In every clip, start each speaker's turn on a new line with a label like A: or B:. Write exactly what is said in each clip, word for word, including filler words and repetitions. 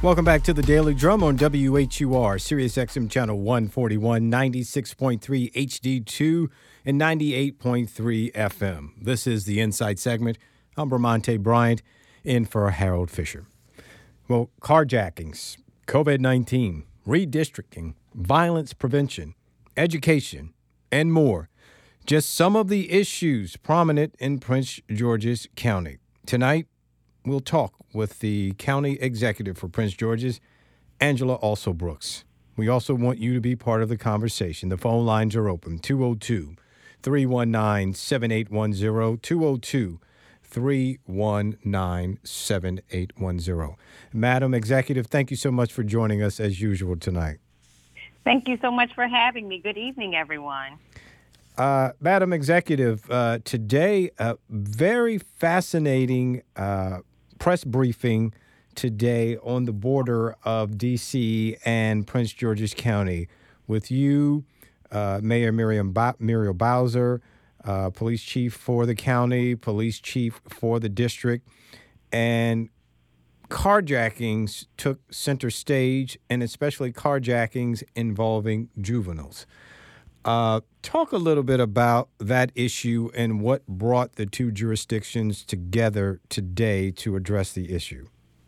A: Welcome back to the Daily Drum on W H U R, Sirius X M Channel one forty-one, ninety-six point three H D two, and ninety-eight point three F M. This is the Insight segment. I'm Bramante Bryant, in for Harold Fisher. Well, carjackings, COVID nineteen, redistricting, violence prevention, education, and more. Just some of the issues prominent in Prince George's County. Tonight, we'll talk with the county executive for Prince George's, Angela Alsobrooks. We also want you to be part of the conversation. The phone lines are open, two oh two, three one nine, seven eight one zero, two oh two, three one nine, seven eight one zero. Madam Executive, thank you so much for joining us as usual tonight.
B: Thank you so much for having me. Good evening, everyone.
A: Uh, Madam Executive, uh, today, a very fascinating uh, press briefing today on the border of D C and Prince George's County with you, uh, Mayor Miriam ba- Muriel Bowser, uh, police chief for the county, police chief for the district, and carjackings took center stage, and especially carjackings involving juveniles. Uh, talk a little bit about that issue and what brought the two jurisdictions together today to address the issue.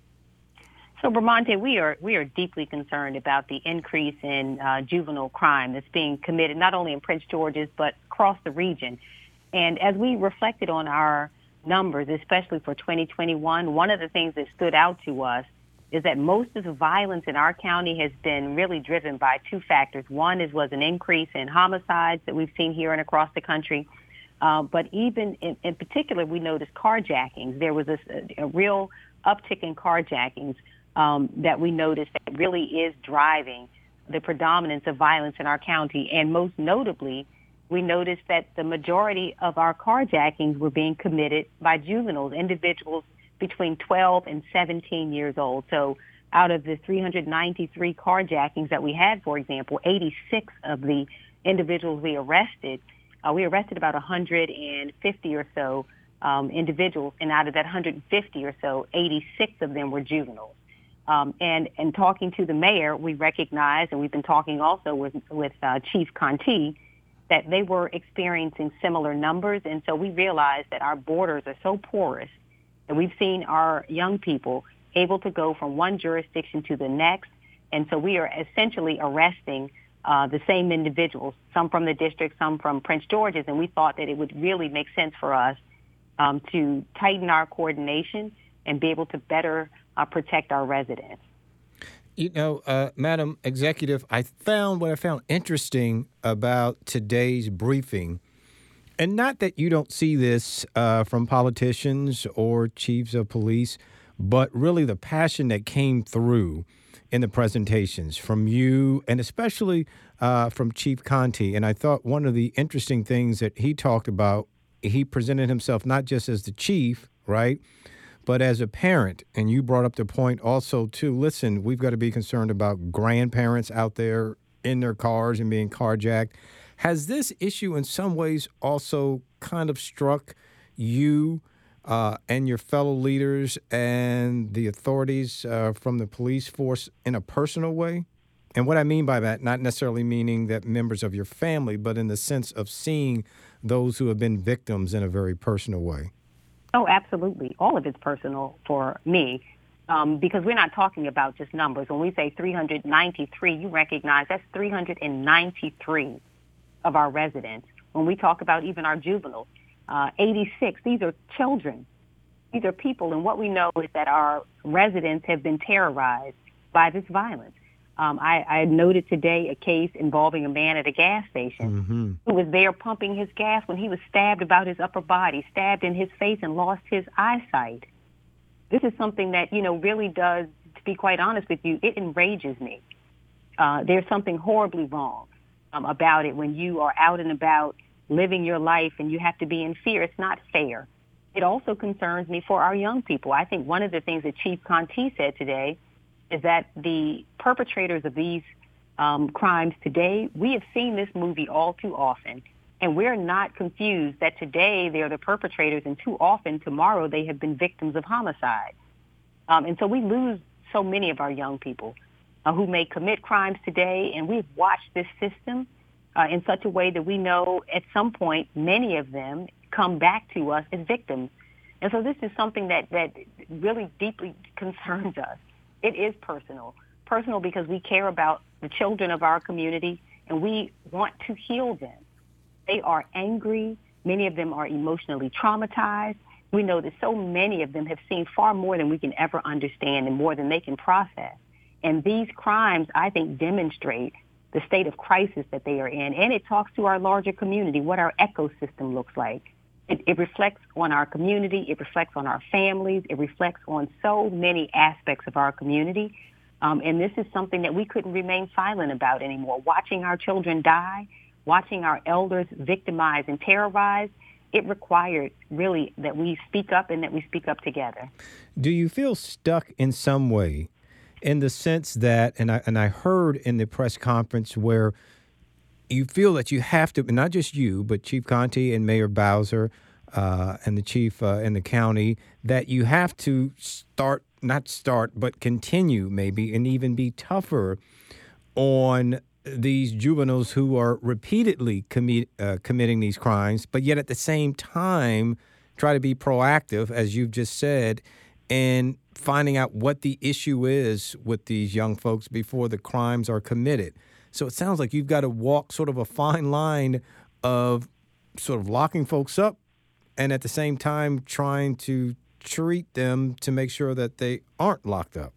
B: So, Bramante, we are we are deeply concerned about the increase in uh, juvenile crime that's being committed not only in Prince George's but across the region. And as we reflected on our numbers, especially for twenty twenty-one, one of the things that stood out to us is that most of the violence in our county has been really driven by two factors. One is was an increase in homicides that we've seen here and across the country. Uh, but even in, in particular, we noticed carjackings. There was a, a real uptick in carjackings um, that we noticed that really is driving the predominance of violence in our county. And most notably, we noticed that the majority of our carjackings were being committed by juveniles, individuals between twelve and seventeen years old. So out of the three hundred ninety-three carjackings that we had, for example, eighty-six of the individuals we arrested, uh, we arrested about one hundred fifty or so um, individuals, and out of that one hundred fifty or so, eighty-six of them were juveniles. Um, and, and talking to the mayor, we recognized, and we've been talking also with, with uh, Chief Conti, that they were experiencing similar numbers. And so we realized that our borders are so porous, and we've seen our young people able to go from one jurisdiction to the next. And so we are essentially arresting uh, the same individuals, some from the district, some from Prince George's. And we thought that it would really make sense for us um, to tighten our coordination and be able to better uh, protect our residents.
A: You know, uh, Madam Executive, I found what I found interesting about today's briefing. And not that you don't see this uh, from politicians or chiefs of police, but really the passion that came through in the presentations from you and especially uh, from Chief Conti. And I thought one of the interesting things that he talked about, he presented himself not just as the chief, right, but as a parent. And you brought up the point also, too, listen, we've got to be concerned about grandparents out there in their cars and being carjacked. Has this issue in some ways also kind of struck you uh, and your fellow leaders and the authorities uh, from the police force in a personal way? And what I mean by that, not necessarily meaning that members of your family, but in the sense of seeing those who have been victims in a very personal way.
B: Oh, absolutely. All of it's personal for me. Um, because we're not talking about just numbers. When we say three hundred ninety-three, you recognize that's three hundred ninety-three of our residents. When we talk about even our juveniles, uh, eighty-six, these are children. These are people, and what we know is that our residents have been terrorized by this violence. Um, I, I noted today a case involving a man at a gas station mm-hmm. who was there pumping his gas when he was stabbed about his upper body, stabbed in his face, and lost his eyesight. This is something that, you know, really does, to be quite honest with you, it enrages me. Uh, there's something horribly wrong um, about it when you are out and about living your life and you have to be in fear. It's not fair. It also concerns me for our young people. I think one of the things that Chief Conti said today is that the perpetrators of these um, crimes today, we have seen this movie all too often. And we're not confused that today they are the perpetrators and too often tomorrow they have been victims of homicide. Um, and so we lose so many of our young people uh, who may commit crimes today, and we've watched this system uh, in such a way that we know at some point many of them come back to us as victims. And so this is something that, that really deeply concerns us. It is personal. Personal because we care about the children of our community, and we want to heal them. They are angry. Many of them are emotionally traumatized. We know that so many of them have seen far more than we can ever understand and more than they can process. And these crimes, I think, demonstrate the state of crisis that they are in. And it talks to our larger community, what our ecosystem looks like. It, it reflects on our community. It reflects on our families. It reflects on so many aspects of our community. Um, and this is something that we couldn't remain silent about anymore. Watching our children die, watching our elders victimized and terrorized, it required really that we speak up and that we speak up together.
A: Do you feel stuck in some way in the sense that, and I, and I heard in the press conference where you feel that you have to, not just you, but Chief Contee and Mayor Bowser uh, and the chief uh, in the county, that you have to start, not start, but continue maybe and even be tougher on these juveniles who are repeatedly commi- uh, committing these crimes, but yet at the same time try to be proactive, as you've just said, in finding out what the issue is with these young folks before the crimes are committed. So it sounds like you've got to walk sort of a fine line of sort of locking folks up and at the same time trying to treat them to make sure that they aren't locked up.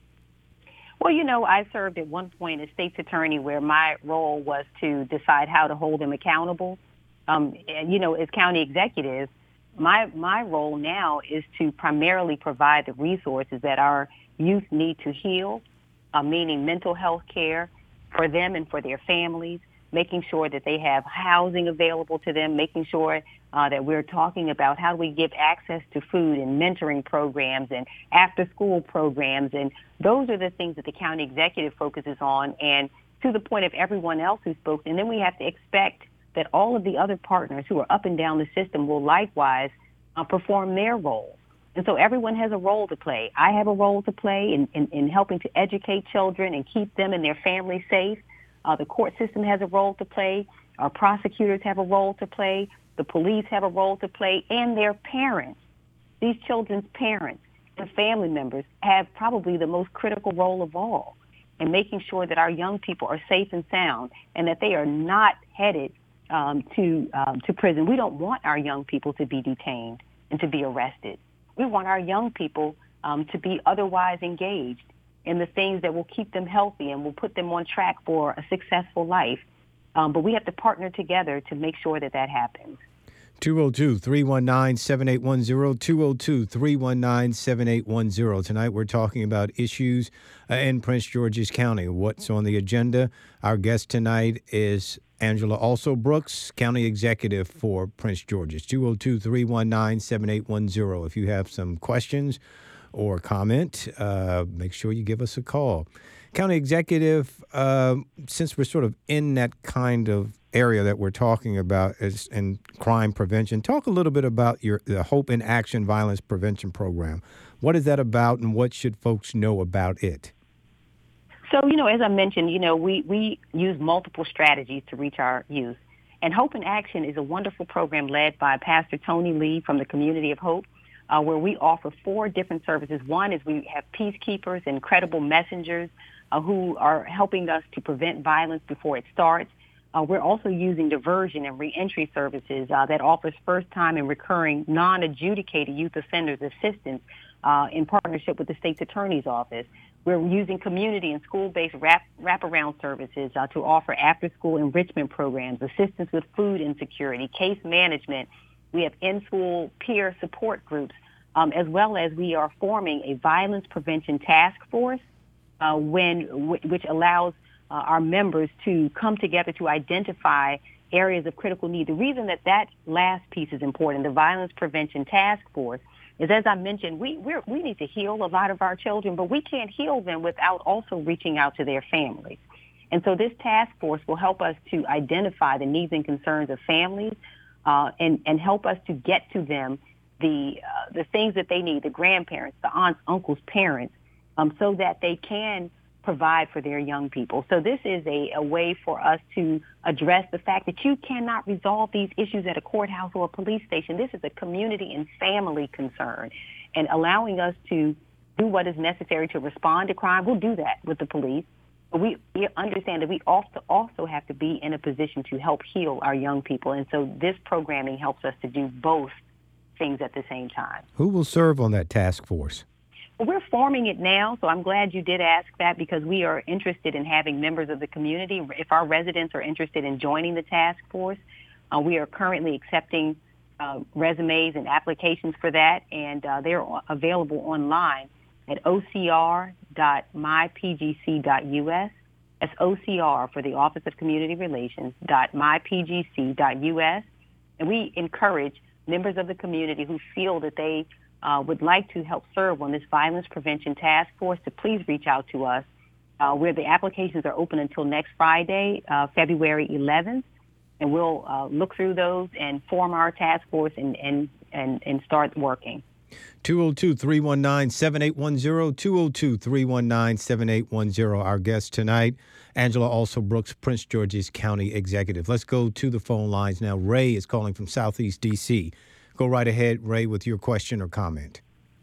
B: Well, you know, I served at one point as state's attorney where my role was to decide how to hold them accountable. Um, and, you know, as county executive, my my role now is to primarily provide the resources that our youth need to heal, uh, meaning mental health care for them and for their families, making sure that they have housing available to them, making sure uh, that we're talking about how do we give access to food and mentoring programs and after-school programs. And those are the things that the county executive focuses on, and to the point of everyone else who spoke. And then we have to expect that all of the other partners who are up and down the system will likewise uh, perform their roles. And so everyone has a role to play. I have a role to play in, in, in helping to educate children and keep them and their families safe. Uh, the court system has a role to play. Our prosecutors have a role to play. The police have a role to play. And their parents, these children's parents and family members, have probably the most critical role of all in making sure that our young people are safe and sound and that they are not headed um, to um, to prison. We don't want our young people to be detained and to be arrested. We want our young people um, to be otherwise engaged in the things that will keep them healthy and will put them on track for a successful life. Um, but we have to partner together to make sure that that happens.
A: two oh two, three one nine, seven eight one zero, two oh two, three one nine, seven eight one zero. Tonight we're talking about issues uh, in Prince George's County. What's on the agenda? Our guest tonight is Angela Alsobrooks, County Executive for Prince George's. two oh two, three one nine, seven eight one zero. If you have some questions or comment, uh, make sure you give us a call. County Executive, uh, since we're sort of in that kind of area that we're talking about is in crime prevention, talk a little bit about your the Hope in Action Violence Prevention Program. What is that about, and what should folks know about it?
B: So, you know, as I mentioned, you know, we, we use multiple strategies to reach our youth. And Hope in Action is a wonderful program led by Pastor Tony Lee from the Community of Hope, uh, where we offer four different services. One is we have peacekeepers and credible messengers uh, who are helping us to prevent violence before it starts. Uh, we're also using diversion and reentry services uh, that offers first-time and recurring non-adjudicated youth offenders assistance uh, in partnership with the state's attorney's office. We're using community and school-based wrap, wraparound services uh, to offer after-school enrichment programs, assistance with food insecurity, case management. We have in-school peer support groups, um, as well as we are forming a violence prevention task force, uh, when w- which allows uh, our members to come together to identify areas of critical need. The reason that that last piece is important, the violence prevention task force, is, as I mentioned, we we're, we need to heal a lot of our children, but we can't heal them without also reaching out to their families. And so this task force will help us to identify the needs and concerns of families uh, and, and help us to get to them the uh, the things that they need, the grandparents, the aunts, uncles, parents, um, so that they can provide for their young people. So this is a, a way for us to address the fact that you cannot resolve these issues at a courthouse or a police station. This is a community and family concern, and allowing us to do what is necessary to respond to crime. We'll do that with the police. But we, we understand that we also also have to be in a position to help heal our young people. And so this programming helps us to do both things at the same time.
A: Who will serve on that task force?
B: Well, we're forming it now, so I'm glad you did ask that, because we are interested in having members of the community. If our residents are interested in joining the task force, uh, we are currently accepting uh, resumes and applications for that, and uh, they're available online at O C R dot my P G C dot U S. That's O C R for the Office of Community Relations, dot my P G C dot U S. And we encourage members of the community who feel that they uh, would like to help serve on this violence prevention task force to please reach out to us, uh, where the applications are open until next Friday, uh, February eleventh. And we'll uh, look through those and form our task force and, and, and, and start working.
A: two oh two, three one nine, seven eight one zero, two oh two, three one nine, seven eight one zero. Our guest tonight, Angela Alsobrooks, Prince George's County Executive. Let's go to the phone lines now. Ray is calling from Southeast D C. Go right ahead, Ray, with your question or comment.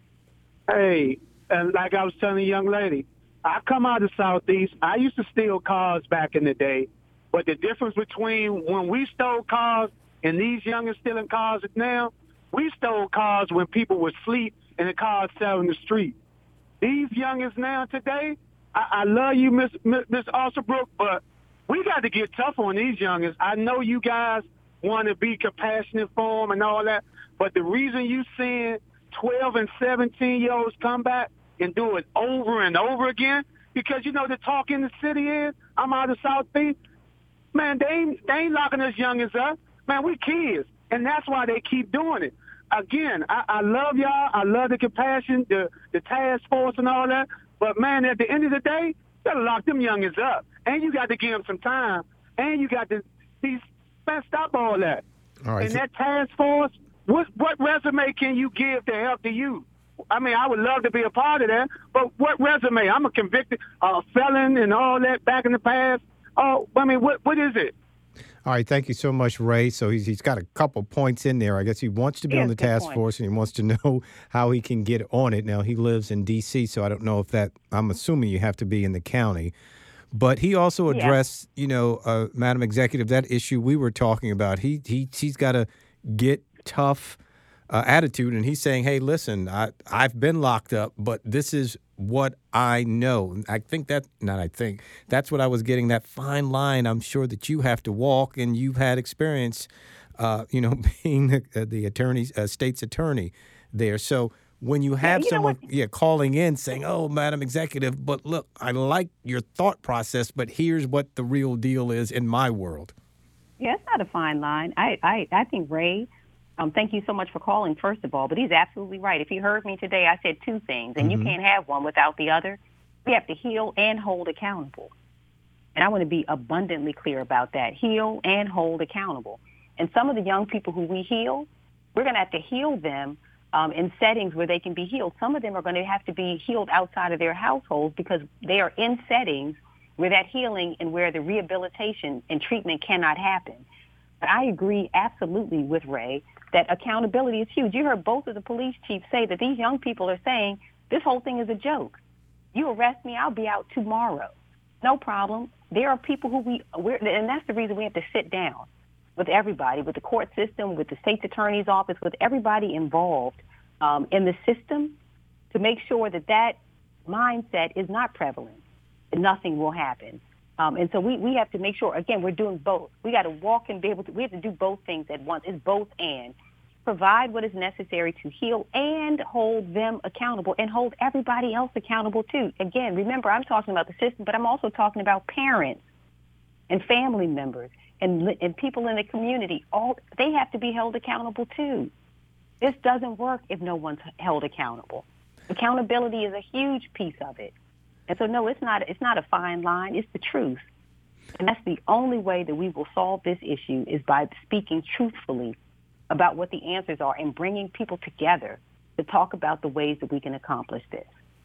C: Hey, and like I was telling the young lady, I come out of Southeast. I used to steal cars back in the day, but the difference between when we stole cars and these youngins stealing cars now, we stole cars when people were asleep and the cars sat in the street. These youngins now today, I, I love you, Miss Miss Alsobrooks, but we got to get tough on these youngins. I know you guys want to be compassionate for them and all that, but the reason you seeing twelve and seventeen-year-olds come back and do it over and over again, because, you know, the talk in the city is, I'm out of Southeast, man, they ain't, they ain't locking us youngins up. Man, we kids. And that's why they keep doing it. Again, I, I love y'all. I love the compassion, the, the task force and all that. But, man, at the end of the day, you got to lock them youngins up. And you got to give them some time. And you got to, these, man, stop all that.
A: All right.
C: And that task force, what, what resume can you give to help the youth? I mean, I would love to be a part of that, but what resume? I'm a convicted uh, felon and all that back in the past. Oh, I mean, what what is it?
A: All right, thank you so much, Ray. So he's he's got a couple points in there. I guess he wants to be
B: Yes,
A: on the
B: good
A: task
B: point.
A: force, and he wants to know how he can get on it. Now, he lives in D C, so I don't know if that, I'm assuming you have to be in the county. But he also
B: Yeah.
A: addressed, you know, uh, Madam Executive, that issue we were talking about. He he He's got a get tough uh, attitude, and he's saying, hey, listen, I, I've been locked up, but this is what I know. And I think that, not I think, that's what I was getting, that fine line I'm sure that you have to walk, and you've had experience, uh, you know, being the, uh, the attorney, uh, state's attorney there. So when you have
B: you know
A: someone
B: what?
A: yeah, calling in saying, oh, Madam Executive, but look, I like your thought process, but here's what the real deal is in my world.
B: Yeah, it's not a fine line. I, I, I think Ray, um, thank you so much for calling, first of all, but he's absolutely right. If you heard me today, I said two things, and
A: Mm-hmm.
B: you can't have one without the other. We have to heal and hold accountable. And I want to be abundantly clear about that. Heal and hold accountable. And some of the young people who we heal, we're going to have to heal them um, in settings where they can be healed. Some of them are going to have to be healed outside of their households because they are in settings where that healing and where the rehabilitation and treatment cannot happen. But I agree absolutely with Ray that accountability is huge. You heard both of the police chiefs say that these young people are saying this whole thing is a joke. You arrest me, I'll be out tomorrow. No problem. There are people who we, we're, and that's the reason we have to sit down with everybody, with the court system, with the state's attorney's office, with everybody involved um, in the system to make sure that that mindset is not prevalent and nothing will happen. Um, and so we, we have to make sure, again, we're doing both. We got to walk and be able to, we have to do both things at once. It's both and. Provide what is necessary to heal and hold them accountable and hold everybody else accountable too. Again, remember, I'm talking about the system, but I'm also talking about parents and family members and, and people in the community. All they have to be held accountable too. This doesn't work if no one's held accountable. Accountability is a huge piece of it. And so, no, it's not, it's not a fine line. It's the truth. And that's the only way that we will solve this issue is by speaking truthfully about what the answers are and bringing people together to talk about the ways that we can accomplish this.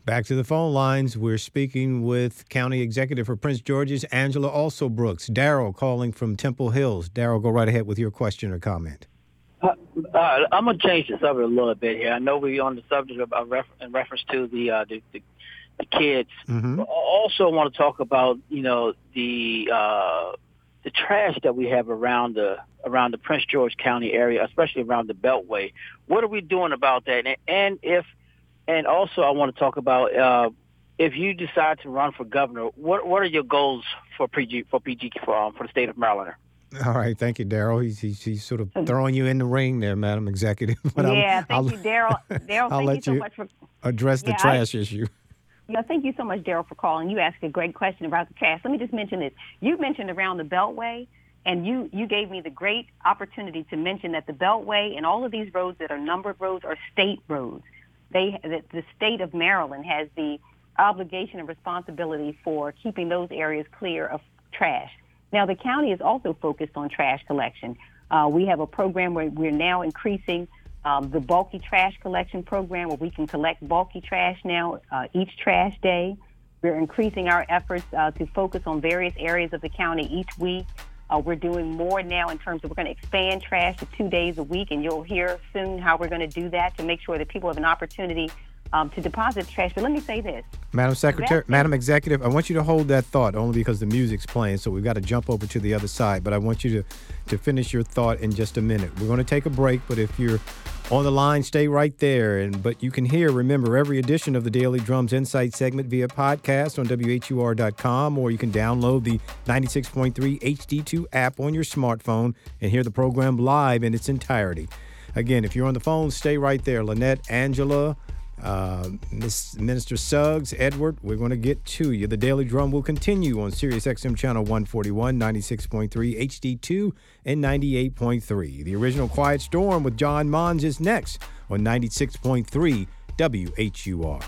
A: Back to the phone lines. We're speaking with County Executive for Prince George's, Angela Alsobrooks. Daryl calling from Temple Hills. Daryl, go right ahead with your question or comment.
D: Uh, uh, I'm going to change the subject a little bit here. I know we're on the subject of, uh, ref- in reference to the, uh, the, the the kids.
A: Mm-hmm.
D: But I also want to talk about, you know, the uh, the trash that we have around the around the Prince George County area, especially around the Beltway. What are we doing about that? And, and if And also, I want to talk about uh, if you decide to run for governor, what what are your goals for P G for P G for, um, for the state of Maryland?
A: All right, thank you, Daryl. He's, he's he's sort of throwing you in the ring there, Madam Executive.
B: But yeah,
A: I'll,
B: thank I'll, you, Daryl. Daryl,
A: I'll
B: thank
A: let
B: you so
A: you
B: much for
A: address the
B: yeah,
A: trash
B: I,
A: issue.
B: Yeah, thank you so much, Daryl, for calling. You asked a great question about the trash. Let me just mention this. You mentioned around the Beltway, and you, you gave me the great opportunity to mention that the Beltway and all of these roads that are numbered roads are state roads. They, the, the state of Maryland has the obligation and responsibility for keeping those areas clear of trash. Now, the county is also focused on trash collection. Uh, we have a program where we're now increasing um, the bulky trash collection program, where we can collect bulky trash now uh, each trash day. We're increasing our efforts uh, to focus on various areas of the county each week. Uh, we're doing more now in terms of we're going to expand trash to two days a week, and you'll hear soon how we're going to do that to make sure that people have an opportunity um, to deposit trash. But let me say this.
A: Madam Secretary, Madam Executive, I want you to hold that thought only because the music's playing, so we've got to jump over to the other side. But I want you to, to finish your thought in just a minute. We're going to take a break, but if you're on the line, stay right there. And But you can hear, remember, every edition of the Daily Drums Insight segment via podcast on W H U R dot com, or you can download the ninety-six point three H D two app on your smartphone and hear the program live in its entirety. Again, if you're on the phone, stay right there. Lynette, Angela, uh, Miss Minister Suggs, Edward, we're going to get to you. The Daily Drum will continue on Sirius X M Channel one forty-one, ninety-six point three H D two, and ninety-eight point three. The original Quiet Storm with John Mons is next on ninety-six point three W H U R.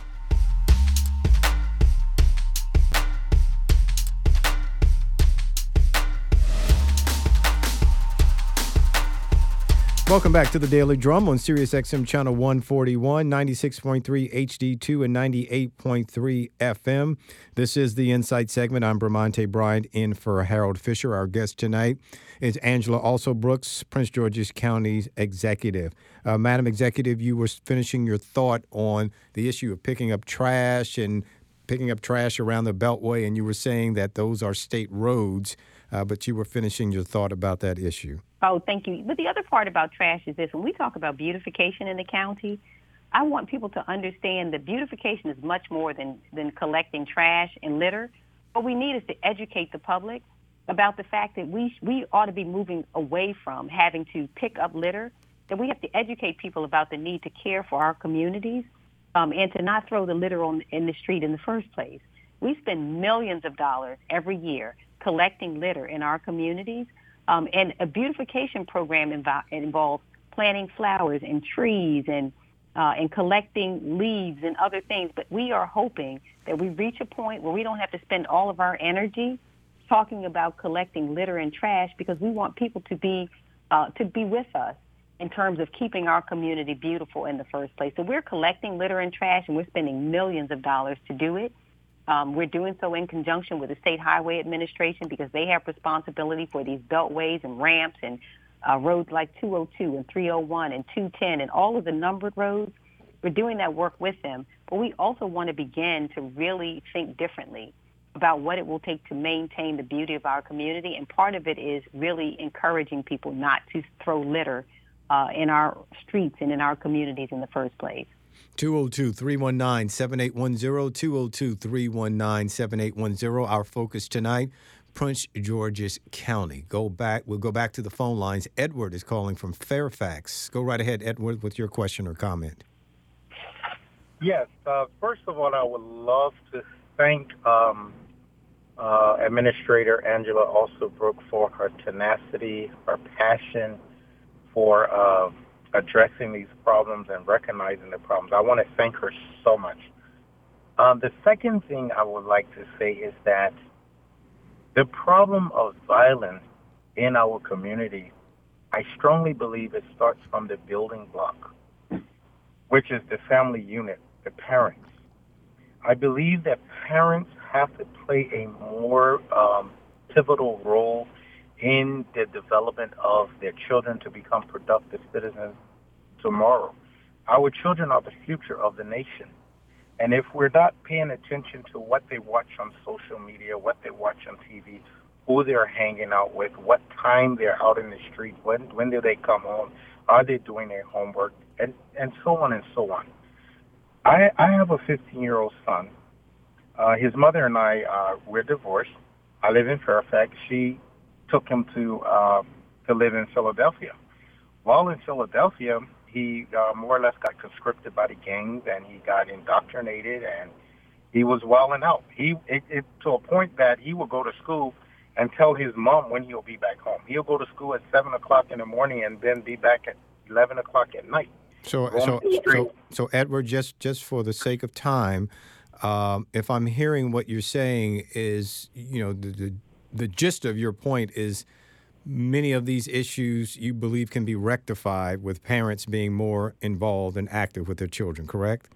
A: Welcome back to the Daily Drum on Sirius X M Channel one forty-one, ninety-six point three H D two, and ninety-eight point three F M. This is the Insight segment. I'm Bramante Bryant in for Harold Fisher. Our guest tonight is Angela Alsobrooks, Prince George's County's executive. Uh, Madam Executive, you were finishing your thought on the issue of picking up trash and picking up trash around the Beltway, and you were saying that those are state roads, uh, but you were finishing your thought about that issue.
B: Oh, thank you. But the other part about trash is this. When we talk about beautification in the county, I want people to understand that beautification is much more than, than collecting trash and litter. What we need is to educate the public about the fact that we we ought to be moving away from having to pick up litter, that we have to educate people about the need to care for our communities um, and to not throw the litter on in the street in the first place. We spend millions of dollars every year collecting litter in our communities. Um, and a beautification program invo- involves planting flowers and trees and uh, and collecting leaves and other things. But we are hoping that we reach a point where we don't have to spend all of our energy talking about collecting litter and trash, because we want people to be uh, to be with us in terms of keeping our community beautiful in the first place. So we're collecting litter and trash, and we're spending millions of dollars to do it. Um, we're doing so in conjunction with the State Highway Administration, because they have responsibility for these beltways and ramps and uh, roads like two oh two and three oh one and two ten and all of the numbered roads. We're doing that work with them. But we also want to begin to really think differently about what it will take to maintain the beauty of our community. And part of it is really encouraging people not to throw litter uh, in our streets and in our communities in the first place.
A: two oh two, three one nine, seven eight one zero, two oh two, three one nine, seven eight one zero. Our focus tonight, Prince George's County. Go back. We'll go back to the phone lines. Edward is calling from Fairfax. Go right ahead, Edward, with your question or comment.
E: Yes. Uh, first of all, I would love to thank um, uh, Administrator Angela Alsobrooks for her tenacity, her passion for uh, addressing these problems and recognizing the problems. I want to thank her so much. Um, the second thing I would like to say is that the problem of violence in our community, I strongly believe it starts from the building block, which is the family unit, the parents. I believe that parents have to play a more um, pivotal role in the development of their children to become productive citizens tomorrow. Our children are the future of the nation. And if we're not paying attention to what they watch on social media, what they watch on T V, who they're hanging out with, what time they're out in the street, when when do they come home, are they doing their homework, and, and so on and so on. I, I have a fifteen-year-old son. Uh, his mother and I, uh, we're divorced. I live in Fairfax. She took him to uh, to live in Philadelphia. While in Philadelphia, he uh, more or less got conscripted by the gangs, and he got indoctrinated, and he was wilding out. He it, it to a point that he will go to school and tell his mom when he'll be back home. He'll go to school at seven o'clock in the morning and then be back at eleven o'clock at night.
A: So, so, so, so, Edward, just just for the sake of time, um, if I'm hearing what you're saying is, you know, the, the the gist of your point is many of these issues you believe can be rectified with parents being more involved and active with their children, correct?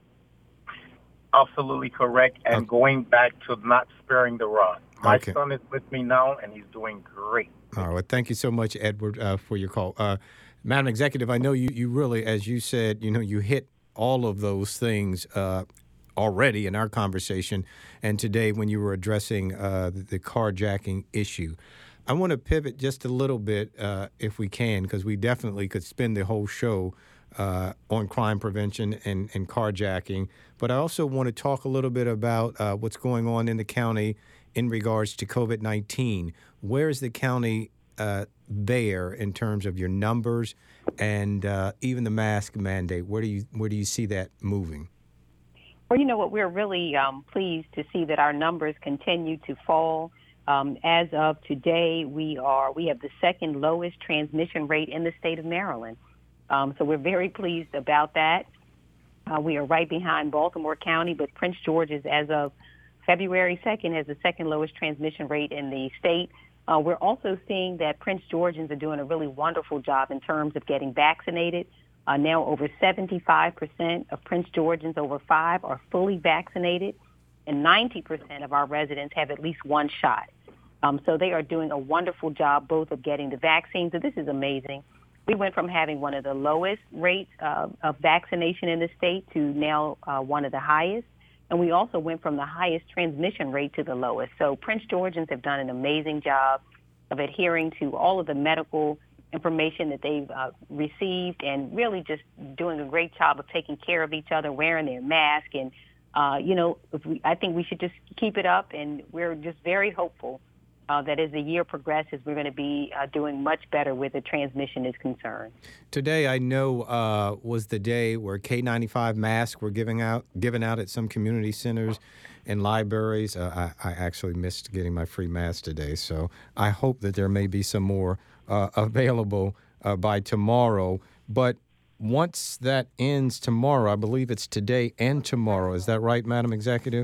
E: Absolutely correct, and okay. Going back to not sparing the rod. My
A: okay.
E: son is with me now, and he's doing great.
A: All right. Well, thank you so much, Edward, uh, for your call. Uh, Madam Executive, I know you, you really, as you said, you know, you hit all of those things uh, already in our conversation and today when you were addressing uh, the, the carjacking issue. I want to pivot just a little bit, uh, if we can, because we definitely could spend the whole show uh, on crime prevention and, and carjacking. But I also want to talk a little bit about uh, what's going on in the county in regards to COVID nineteen. Where is the county uh, there in terms of your numbers and uh, even the mask mandate? Where do you where do you see that moving?
B: Well, you know what, we're really um, pleased to see that our numbers continue to fall. Um, as of today, we are we have the second lowest transmission rate in the state of Maryland. Um, so we're very pleased about that. Uh, we are right behind Baltimore County, but Prince George's, as of February second, has the second lowest transmission rate in the state. Uh, we're also seeing that Prince Georgians are doing a really wonderful job in terms of getting vaccinated. Uh, now over seventy-five percent of Prince Georgians over five are fully vaccinated, and ninety percent of our residents have at least one shot. Um, so they are doing a wonderful job both of getting the vaccines. So this is amazing. We went from having one of the lowest rates uh, of vaccination in the state to now uh, one of the highest. And we also went from the highest transmission rate to the lowest. So Prince Georgians have done an amazing job of adhering to all of the medical information that they've uh, received and really just doing a great job of taking care of each other, wearing their mask. And, uh, you know, if we, I think we should just keep it up. And we're just very hopeful Uh, that as the year progresses, we're going to be uh, doing much better where the transmission is concerned.
A: Today, I know, uh, was the day where K ninety-five masks were giving out, given out at some community centers and libraries. Uh, I, I actually missed getting my free mask today, so I hope that there may be some more uh, available uh, by tomorrow. But once that ends tomorrow, I believe it's today and tomorrow. Is that right, Madam Executive?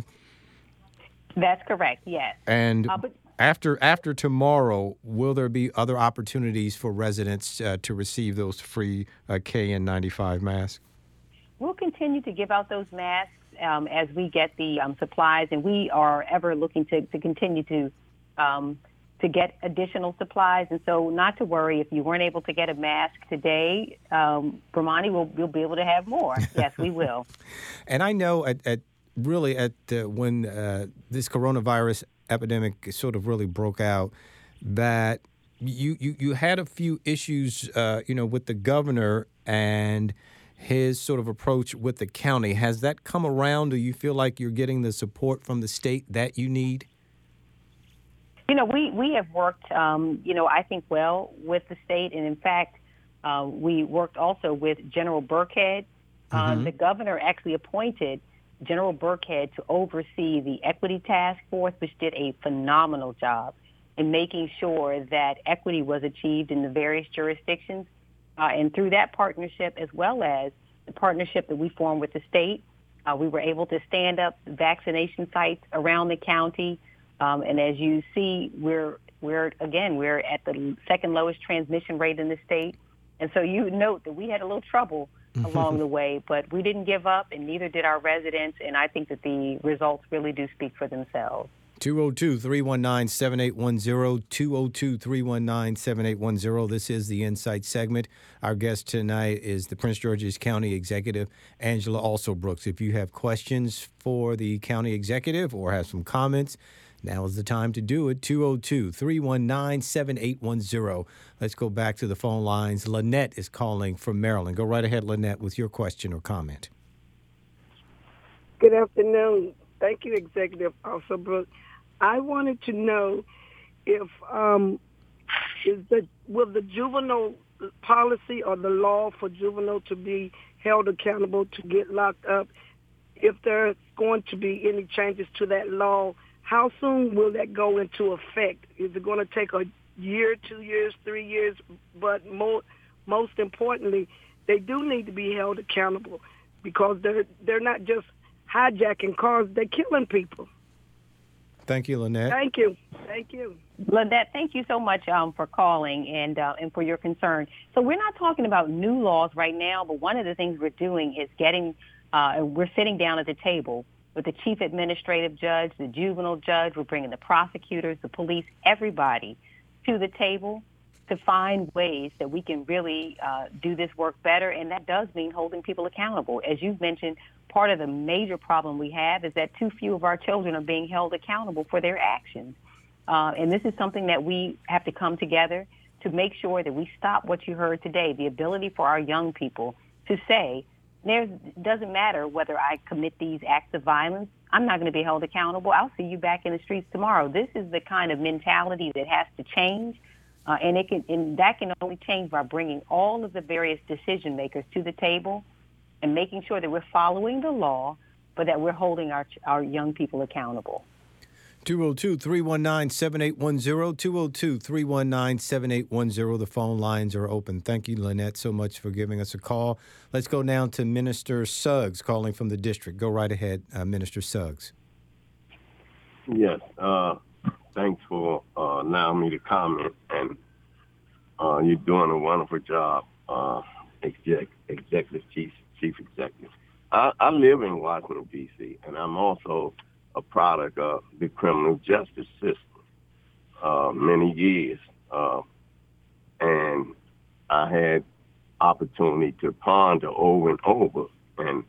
B: That's correct, yes.
A: And
B: uh, but-
A: After after tomorrow, will there be other opportunities for residents uh, to receive those free uh, K N ninety-five masks?
B: We'll continue to give out those masks um, as we get the um, supplies, and we are ever looking to, to continue to um, to get additional supplies. And so not to worry, if you weren't able to get a mask today, um, Bramani will you'll be able to have more. Yes, we will.
A: And I know at, at really at uh, when uh, this coronavirus epidemic sort of really broke out, that you, you, you had a few issues, uh, you know, with the governor and his sort of approach with the county. Has that come around? Do you feel like you're getting the support from the state that you need?
B: You know, we, we have worked, um, you know, I think well with the state. And in fact, uh, we worked also with General Burkhead. Uh,
A: mm-hmm.
B: The governor actually appointed General Burkhead to oversee the Equity Task Force, which did a phenomenal job in making sure that equity was achieved in the various jurisdictions. Uh, and through that partnership, as well as the partnership that we formed with the state, uh, we were able to stand up vaccination sites around the county. Um, and as you see, we're, we're again, we're at the second lowest transmission rate in the state. And so you note that we had a little trouble along the way, but we didn't give up, and neither did our residents, and I think that the results really do speak for themselves.
A: two oh two, three one nine, seven eight one zero, two oh two, three one nine, seven eight one zero. This is the Insight segment. Our guest tonight is the Prince George's County Executive, Angela Alsobrooks. If you have questions for the county executive or have some comments, now is the time to do it. two oh two, three one nine, seven eight one zero. Let's go back to the phone lines. Lynette is calling from Maryland. Go right ahead, Lynette, with your question or comment.
F: Good afternoon. Thank you, Executive Alsobrooks. I wanted to know if um, is the will the juvenile policy or the law for juvenile to be held accountable to get locked up, if there's going to be any changes to that law, how soon will that go into effect? Is it going to take a year, two years, three years? But more, most importantly, they do need to be held accountable because they're they're not just hijacking cars, they're killing people.
A: Thank you, Lynette.
F: Thank you. Thank you.
B: Lynette, thank you so much um, for calling and uh, and for your concern. So we're not talking about new laws right now, but one of the things we're doing is getting, uh, we're sitting down at the table with the chief administrative judge, the juvenile judge. We're bringing the prosecutors, the police, everybody to the table to find ways that we can really uh, do this work better. And that does mean holding people accountable. As you've mentioned, part of the major problem we have is that too few of our children are being held accountable for their actions. Uh, and this is something that we have to come together to make sure that we stop what you heard today, the ability for our young people to say, there doesn't matter whether I commit these acts of violence, I'm not going to be held accountable. I'll see you back in the streets tomorrow. This is the kind of mentality that has to change. Uh, and it can, and that can only change by bringing all of the various decision makers to the table and making sure that we're following the law, but that we're holding our our young people accountable.
A: two oh two, three one nine, seven eight one zero, two oh two, three one nine, seven eight one zero. The phone lines are open. Thank you, Lynette, so much for giving us a call. Let's go now to Minister Suggs calling from the district. Go right ahead, uh, Minister Suggs.
G: Yes, uh, thanks for uh, allowing me to comment, and uh, you're doing a wonderful job, uh, exec, Executive Chief, Chief Executive. I, I live in Washington, D C, and I'm also a product of the criminal justice system, uh, many years. Uh, and I had opportunity to ponder over and over and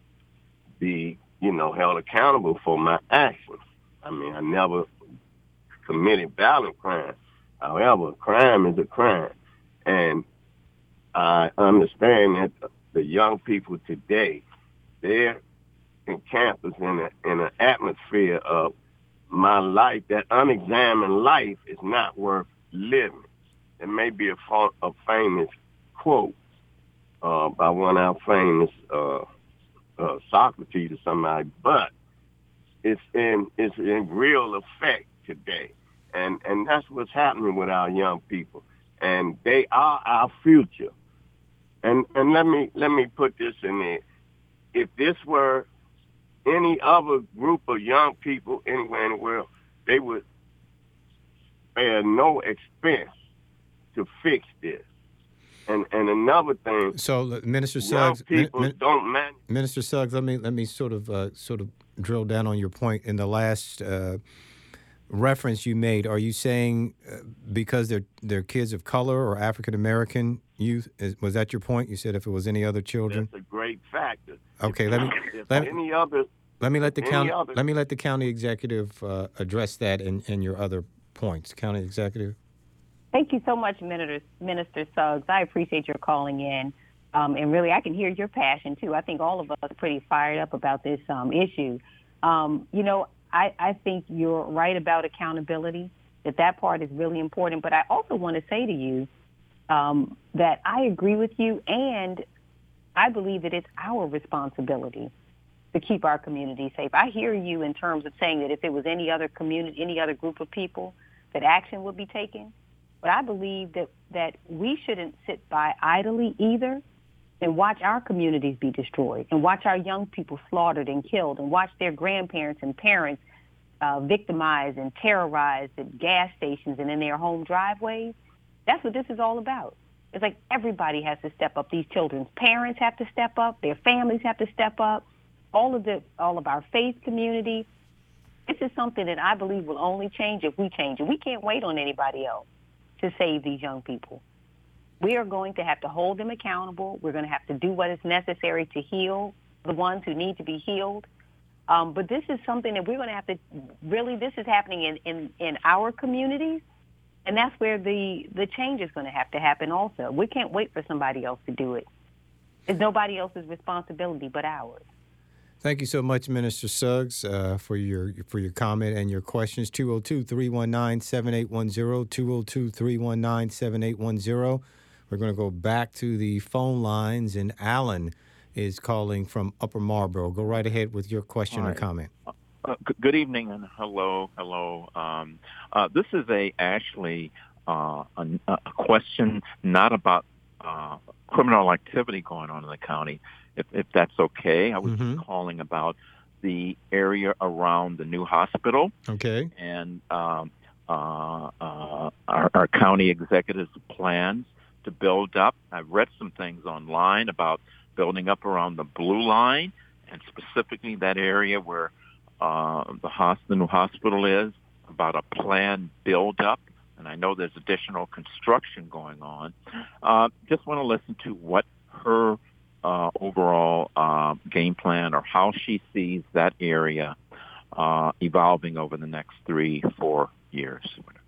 G: be, you know, held accountable for my actions. I mean, I never committed violent crime. However, crime is a crime. And I understand that the young people today, they're in campus in, a, in an atmosphere of my life, that unexamined life is not worth living. It may be a, a famous quote uh, by one of our famous uh, uh, Socrates or somebody, but it's in it's in real effect today, and and that's what's happening with our young people, and they are our future. And and let me let me put this in there: if this were any other group of young people anywhere in the world, they would spare no expense to fix this. And and another thing,
A: so Minister
G: young
A: Suggs,
G: people
A: Min-
G: don't manage.
A: Minister Suggs, let me let me sort of uh, sort of drill down on your point. In the last uh, reference you made, are you saying uh, because they're they're kids of color or African American youth? Is, was that your point? You said if it was any other children.
G: That's a great factor.
A: Okay,
G: if,
A: let me
G: if
A: let,
G: any other.
A: Let me let the
G: any
A: county
G: other,
A: let me let the county executive uh, address that in, in your other points. County executive.
B: Thank you so much, Minister, Minister Suggs. I appreciate your calling in. Um, and really, I can hear your passion, too. I think all of us are pretty fired up about this um, issue. Um, you know, I, I think you're right about accountability, that that part is really important. But I also want to say to you um, that I agree with you, and I believe that it's our responsibility to keep our community safe. I hear you in terms of saying that if it was any other community, any other group of people, that action would be taken. But I believe that, that we shouldn't sit by idly either and watch our communities be destroyed and watch our young people slaughtered and killed and watch their grandparents and parents uh, victimized and terrorized at gas stations and in their home driveways. That's what this is all about. It's like everybody has to step up. These children's parents have to step up. Their families have to step up. All of the, all of our faith community. This is something that I believe will only change if we change it. We can't wait on anybody else to save these young people. We are going to have to hold them accountable. We're going to have to do what is necessary to heal the ones who need to be healed. Um, but this is something that we're going to have to really, this is happening in, in, in our communities, and that's where the, the change is going to have to happen also. We can't wait for somebody else to do it. It's nobody else's responsibility but ours.
A: Thank you so much, Minister Suggs, uh, for your for your comment and your questions. two oh two, three one nine, seven eight one zero, two oh two, three one nine, seven eight one zero. We're going to go back to the phone lines, and Alan is calling from Upper Marlboro. Go right ahead with your question
H: right.
A: or comment.
H: Uh, g- good evening, and hello, hello. Um, uh, this is a actually uh, a, a question not about uh, criminal activity going on in the county. If, if that's okay, I was
A: mm-hmm.
H: just calling about the area around the new hospital.
A: Okay.
H: And um, uh, uh, our, our county executive's plans to build up. I've read some things online about building up around the Blue Line, and specifically that area where uh, the, hosp- the new hospital is, about a planned build-up. And I know there's additional construction going on. Uh, just want to listen to what her Uh, overall uh, game plan, or how she sees that area uh, evolving over the next three, four years.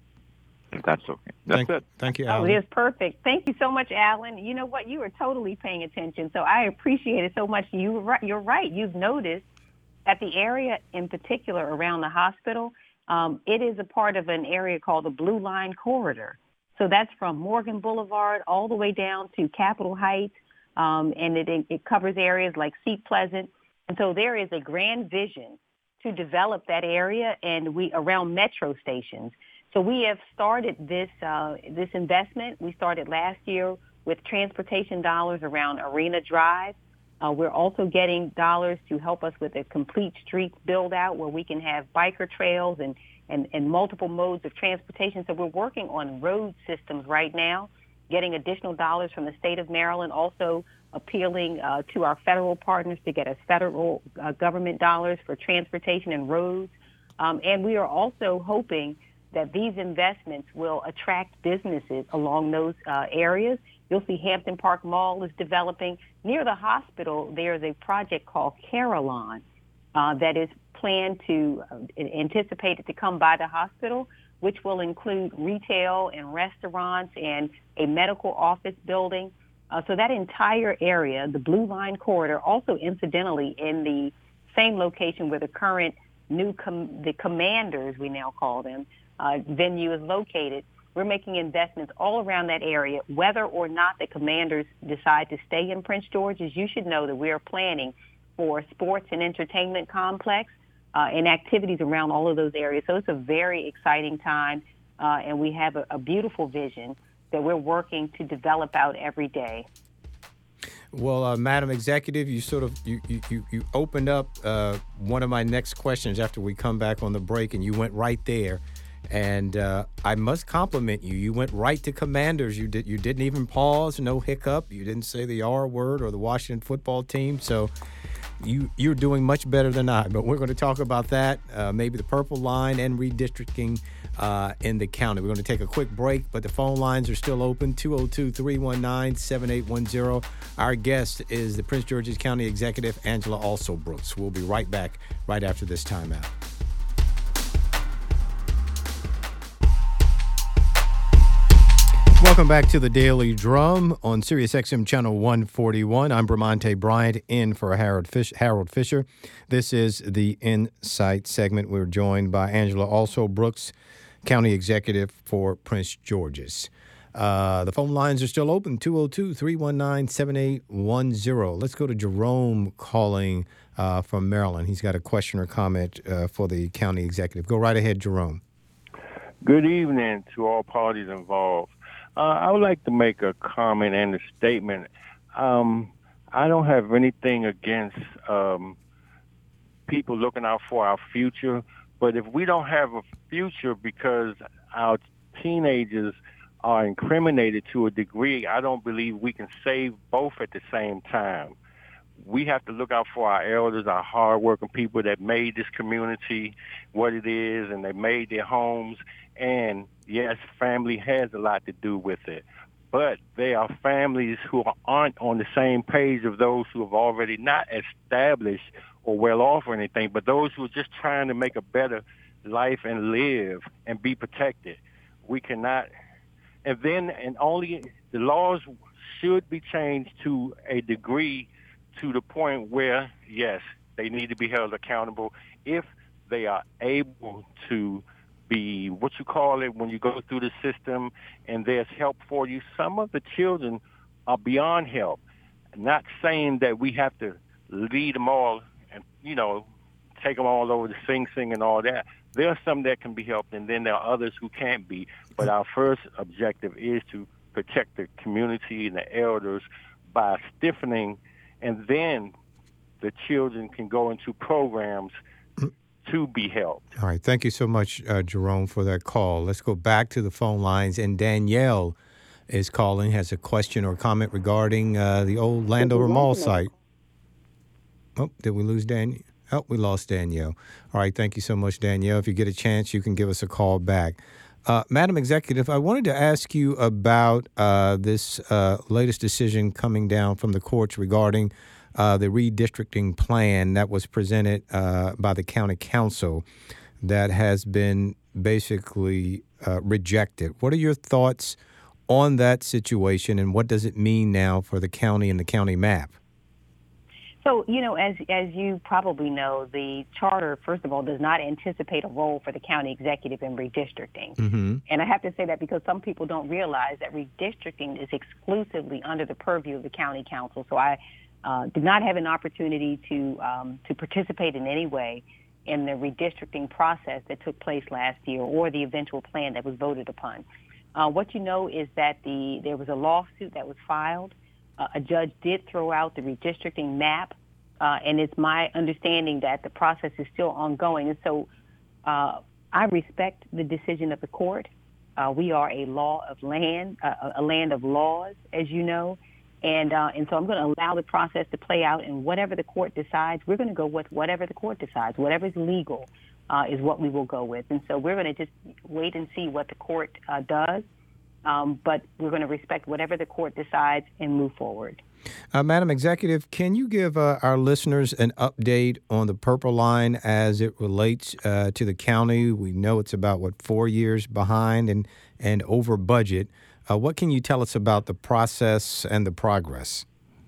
H: If that's okay. That's
A: thank,
H: it.
A: Thank you,
B: Oh,
A: Alan.
B: it is perfect. Thank you so much, Alan. You know what? You are totally paying attention, so I appreciate it so much. You were right. You're right. You've noticed that the area in particular around the hospital, um, it is a part of an area called the Blue Line Corridor. So that's from Morgan Boulevard all the way down to Capitol Heights. Um, and it, it covers areas like Seat Pleasant. And so there is a grand vision to develop that area and we around metro stations. So we have started this uh, this investment. We started last year with transportation dollars around Arena Drive. Uh, we're also getting dollars to help us with a complete streets build out where we can have biker trails and, and, and multiple modes of transportation. So we're working on road systems right now, getting additional dollars from the state of Maryland, also appealing uh, to our federal partners to get us federal uh, government dollars for transportation and roads. Um, and we are also hoping that these investments will attract businesses along those uh, areas. You'll see Hampton Park Mall is developing. Near the hospital, there's a project called Carillon uh, that is planned to, uh, anticipated to come by the hospital, which will include retail and restaurants and a medical office building. Uh, so that entire area, the Blue Line Corridor, also incidentally in the same location where the current new com- the Commanders, we now call them, uh, venue is located. We're making investments all around that area. Whether or not the Commanders decide to stay in Prince George's, you should know that we are planning for sports and entertainment complex Uh, and activities around all of those areas. So it's a very exciting time, uh, and we have a, a beautiful vision that we're working to develop out every day.
A: Well, uh, Madam Executive, you sort of you you, you, you opened up uh, one of my next questions after we come back on the break, and you went right there. And uh, I must compliment you. You went right to Commanders. You did. You didn't even pause. No hiccup. You didn't say the R word or the Washington football team. So you you're doing much better than I. But we're going to talk about that. Uh, maybe the purple line and redistricting uh, in the county. We're going to take a quick break, but the phone lines are still open. two oh two, three one nine, seven eight one zero. Our guest is the Prince George's County Executive, Angela Alsobrooks. We'll be right back right after this timeout. Welcome back to the Daily Drum on Sirius X M Channel one forty-one. I'm Bramante Bryant in for Harold, Fish, Harold Fisher. This is the Insight segment. We're joined by Angela Alsobrooks, County Executive for Prince George's. Uh, the phone lines are still open, two oh two, three one nine, seven eight one zero. Let's go to Jerome calling uh, from Maryland. He's got a question or comment uh, for the County Executive. Go right ahead, Jerome.
I: Good evening to all parties involved. Uh, I would like to make a comment and a statement. Um, I don't have anything against um, people looking out for our future, but if we don't have a future because our teenagers are incriminated to a degree, I don't believe we can save both at the same time. We have to look out for our elders, our hardworking people that made this community what it is, and they made their homes. And yes, family has a lot to do with it. But there are families who aren't on the same page of those who have already not established or well off or anything, but those who are just trying to make a better life and live and be protected. We cannot, and then, and only the laws should be changed to a degree to the point where, yes, they need to be held accountable if they are able to be, what you call it, when you go through the system and there's help for you. Some of the children are beyond help. Not saying that we have to lead them all and, you know, take them all over to Sing Sing and all that. There are some that can be helped, and then there are others who can't be. But our first objective is to protect the community and the elders by stiffening, and then the children can go into programs to be helped.
A: All right. Thank you so much, uh, Jerome, for that call. Let's go back to the phone lines. And Danielle is calling, has a question or comment regarding uh, the old Landover Mall site. Oh, did we lose Danielle? Oh, we lost Danielle. All right. Thank you so much, Danielle. If you get a chance, you can give us a call back. Uh, Madam Executive, I wanted to ask you about uh, this uh, latest decision coming down from the courts regarding uh, the redistricting plan that was presented uh, by the county council that has been basically uh, rejected. What are your thoughts on that situation, and what does it mean now for the county and the county map?
B: So, you know, as as you probably know, the charter, first of all, does not anticipate a role for the county executive in redistricting. Mm-hmm. And I have to say that because some people don't realize that redistricting is exclusively under the purview of the county council. So I uh, did not have an opportunity to um, to participate in any way in the redistricting process that took place last year or the eventual plan that was voted upon. Uh, what you know is that the there was a lawsuit that was filed. Uh, a judge did throw out the redistricting map, uh, and it's my understanding that the process is still ongoing. And so uh, I respect the decision of the court. Uh, we are a law of land, uh, a land of laws, as you know. And uh, and so I'm going to allow the process to play out, and whatever the court decides, we're going to go with whatever the court decides. Whatever is legal uh, is what we will go with. And so we're going to just wait and see what the court uh, does. Um, but we're going to respect whatever the court decides and move forward.
A: Uh, Madam Executive, can you give uh, our listeners an update on the Purple Line as it relates uh, to the county? We know it's about, what, four years behind and, and over budget. Uh, what can you tell us about the process and the progress?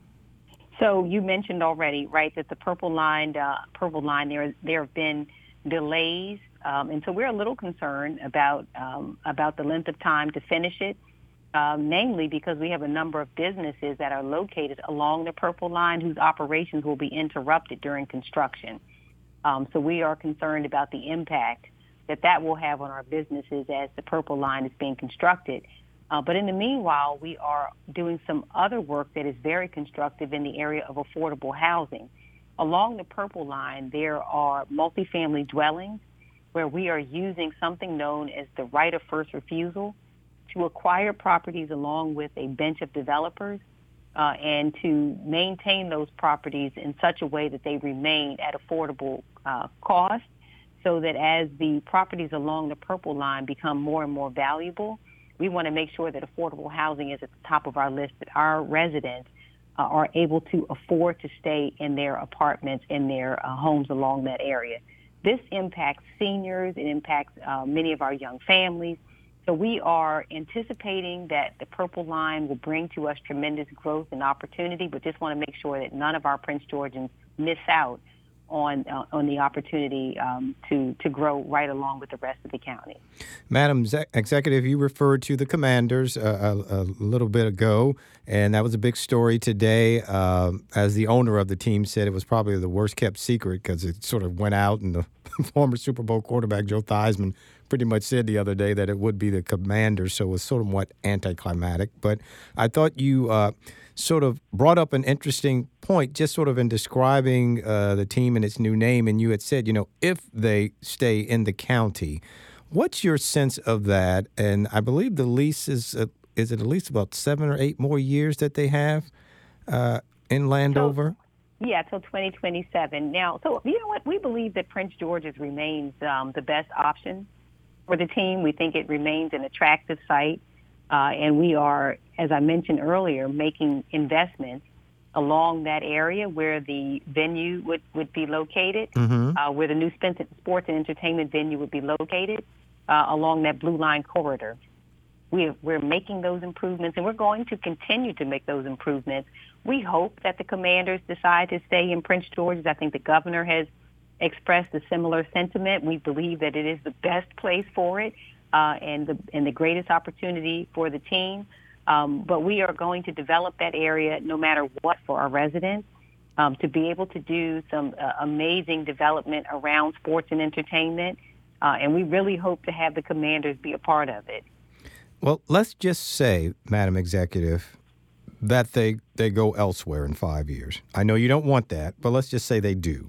B: So you mentioned already, right, that the Purple Line, uh, Purple Line, there there have been delays. Um, and so we're a little concerned about um, about the length of time to finish it, um, namely because we have a number of businesses that are located along the Purple Line whose operations will be interrupted during construction. Um, so we are concerned about the impact that that will have on our businesses as the Purple Line is being constructed. Uh, but in the meanwhile, we are doing some other work that is very constructive in the area of affordable housing. Along the Purple Line, there are multifamily dwellings where we are using something known as the right of first refusal to acquire properties along with a bench of developers uh, and to maintain those properties in such a way that they remain at affordable uh, cost, so that as the properties along the Purple Line become more and more valuable, we want to make sure that affordable housing is at the top of our list, that our residents uh, are able to afford to stay in their apartments, in their uh, homes along that area. This impacts seniors. It impacts uh, many of our young families. So we are anticipating that the Purple Line will bring to us tremendous growth and opportunity, but just want to make sure that none of our Prince Georgians miss out on uh, on the opportunity um, to, to grow right along with the rest of the county.
A: Madam Executive, you referred to the Commanders uh, a, a little bit ago, and that was a big story today. Uh, as the owner of the team said, it was probably the worst-kept secret because it sort of went out, and the former Super Bowl quarterback Joe Theismann pretty much said the other day that it would be the Commanders, so it was somewhat anticlimactic. But I thought you uh, sort of brought up an interesting point, just sort of in describing uh, the team and its new name, and you had said, you know, if they stay in the county, What's your sense of that? And I believe the lease is, uh, is it at least about seven or eight more years that they have uh, in Landover?
B: So, yeah, till twenty twenty-seven. Now, so you know what? We believe that Prince George's remains um, the best option for the team. We think it remains an attractive site. Uh, and we are, as I mentioned earlier, making investments along that area where the venue would, would be located, mm-hmm. uh, where the new sports and entertainment venue would be located, uh, along that Blue Line corridor. We're, we're making those improvements, and we're going to continue to make those improvements. We hope that the Commanders decide to stay in Prince George's. I think the governor has expressed a similar sentiment. We believe that it is the best place for it. Uh, and the and the greatest opportunity for the team. Um, but we are going to develop that area no matter what for our residents um, to be able to do some uh, amazing development around sports and entertainment. Uh, and we really hope to have the Commanders be a part of it.
A: Well, let's just say, Madam Executive, that they, they go elsewhere in five years. I know you don't want that, but let's just say they do.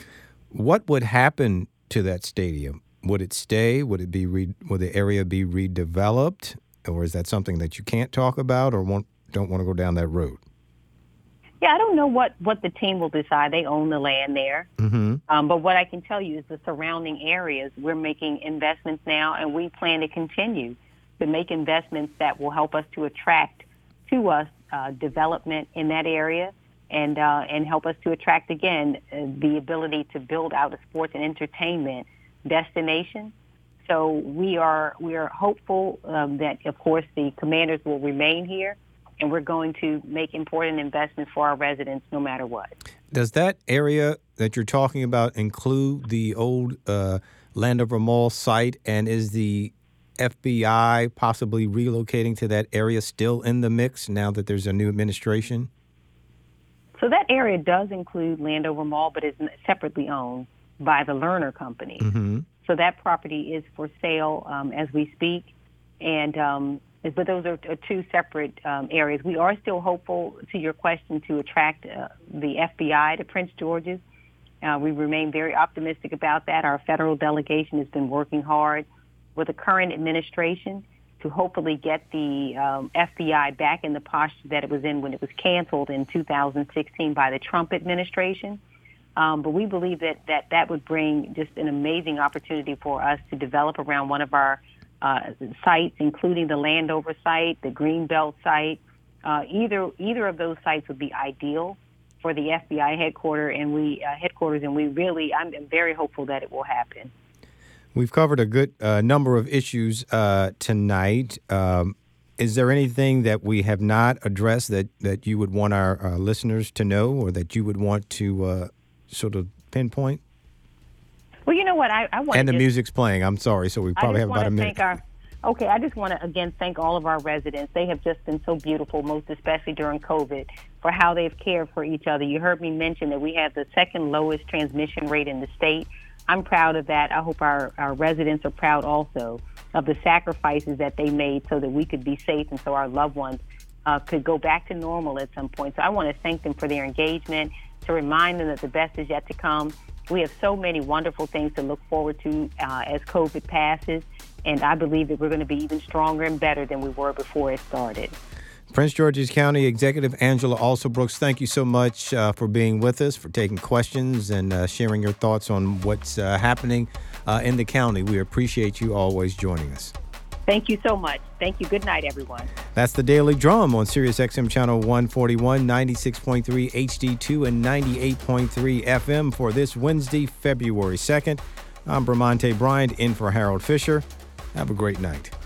A: What would happen to that stadium? Would it stay? Would it be? Re- would the area be redeveloped, or is that something that you can't talk about, or want, don't want to go down that road?
B: Yeah, I don't know what, what the team will decide. They own the land there, mm-hmm. um, but what I can tell you is the surrounding areas. We're making investments now, and we plan to continue to make investments that will help us to attract to us uh, development in that area, and uh, and help us to attract again uh, the ability to build out a sports and entertainment destination. So we are we are hopeful um, that, of course, the Commanders will remain here, and we're going to make important investments for our residents no matter what.
A: Does that area that you're talking about include the old uh, Landover Mall site, and is the F B I possibly relocating to that area still in the mix now that there's a new administration?
B: So that area does include Landover Mall, but is separately owned by the Lerner Company. Mm-hmm. So that property is for sale um, as we speak. And um, but those are, are two separate um, areas. We are still hopeful, to your question, to attract uh, the F B I to Prince George's. Uh, we remain very optimistic about that. Our federal delegation has been working hard with the current administration to hopefully get the um, F B I back in the posture that it was in when it was canceled in two thousand sixteen by the Trump administration. Um, but we believe that, that that would bring just an amazing opportunity for us to develop around one of our uh, sites, including the Landover site, the Greenbelt site. Uh, either either of those sites would be ideal for the F B I headquarters, and we uh, headquarters, and we really, I'm very hopeful that it will happen.
A: We've covered a good uh, number of issues uh, tonight. Um, is there anything that we have not addressed that, that you would want our uh, listeners to know, or that you would want to uh, sort of pinpoint?
B: Well, you know what? I, I want
A: and the
B: just,
A: music's playing. I'm sorry, so we probably have about a minute.
B: Our, okay, I just want to again thank all of our residents. They have just been so beautiful, most especially during COVID, for how they've cared for each other. You heard me mention that we have the second lowest transmission rate in the state. I'm proud of that. I hope our, our residents are proud also of the sacrifices that they made so that we could be safe and so our loved ones uh, could go back to normal at some point. So I want to thank them for their engagement, to remind them that the best is yet to come. We have so many wonderful things to look forward to uh, as COVID passes, and I believe that we're going to be even stronger and better than we were before it started.
A: Prince George's County Executive Angela Alsobrooks, thank you so much uh, for being with us, for taking questions and uh, sharing your thoughts on what's uh, happening uh, in the county. We appreciate you always joining us.
B: Thank you so much. Thank you. Good night, everyone.
A: That's the Daily Drum on Sirius X M Channel one forty-one, ninety-six point three H D two, and ninety-eight point three F M for this Wednesday, February second. I'm Bramante Bryant, in for Harold Fisher. Have a great night.